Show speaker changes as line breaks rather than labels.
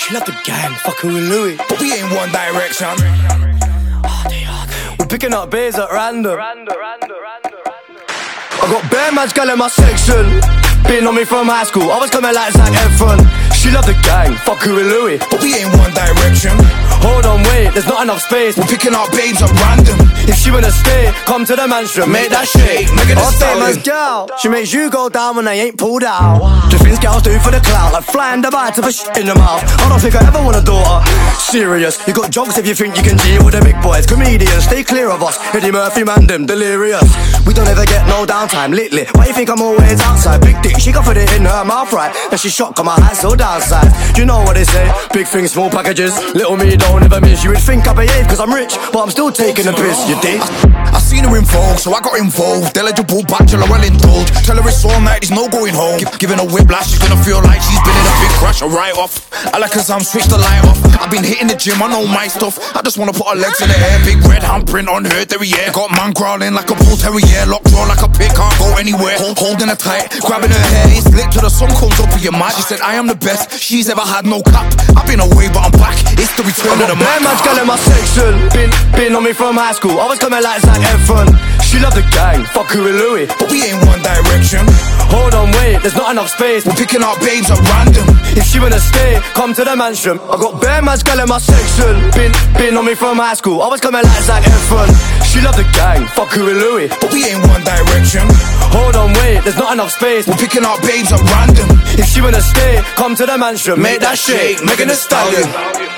She love the gang, fucking with Louis,
but we ain't One Direction.
We're picking up beers at random. I got bare man's girl in my section. Been on me from high school, I was coming like Zac Efron. She love the gang, fucking with Louis,
but we ain't One Direction.
Hold on, wait, there's not enough space.
We're picking up babes at random.
If she wanna stay, come to the mansion, make that shake.
Our
famous girl, she makes you go down when they ain't pulled out. The things girls do for the clout, like flying Dubai to push in the mouth. I don't think I ever want a daughter. Serious, you got jokes if you think you can deal with the big boys. Comedians, stay clear of us. Eddie Murphy, man, them delirious. We don't ever get no downtime, lately. Why you think I'm always outside? Big dick, she can put it in her mouth, right? Then she shocked, got my hat so downside. Do you know what they say? Big things, small packages. Little me don't ever miss. You would think I behave cause I'm rich, but I'm still taking the piss, you dig?
I seen her in Vogue, so I got involved. Eligible bachelor, well indulged. Tell her it's all night, there's no going home. Giving a whiplash, she's gonna feel like she's been in a big crash, a write-off. I like cause I'm switched the light off. I've been hitting the gym, I know my stuff. I just wanna put her legs in the air. Big red handprint on her derriere. Got man crawling like a bull terrier. Locked jaw like a pig, can't go anywhere. Holding her tight, grabbing her hair. It's lit till the sun comes up in your mind. She said I am the best, she's ever had, no cap. I've been away but I'm back, it's the return of the man.
Man's girl in my section. Been on me from high school, I was coming like Zac Efron. She love the gang, fucking with Louis,
but we ain't One Direction.
Hold on, wait, there's not enough space.
We're picking up babes at random.
If she wanna stay, come to the mansion. I got bare man's girl in my section. Been on me from high school, I was coming like Zac Efron. She love the gang, fucking with Louis,
but we ain't One Direction.
Hold on, wait, there's not enough space.
We're picking up babes at random.
If she wanna stay, come to the mansion. Make that shake, Megan Thee Stallion.